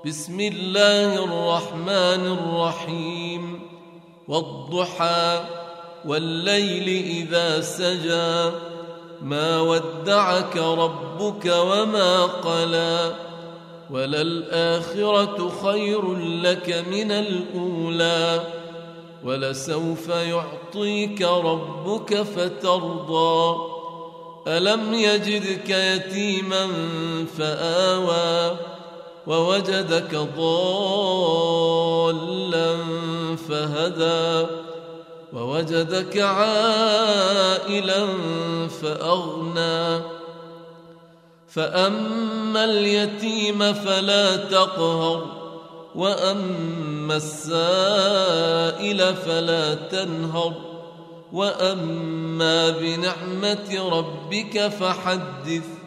بسم الله الرحمن الرحيم والضحى والليل إذا سجى ما ودعك ربك وما قلى وللآخرة خير لك من الأولى ولسوف يعطيك ربك فترضى ألم يجدك يتيما فآوى ووجدك ضالا فهدى ووجدك عائلا فأغنى فأما اليتيم فلا تقهر وأما السائل فلا تنهر وأما بنعمة ربك فحدث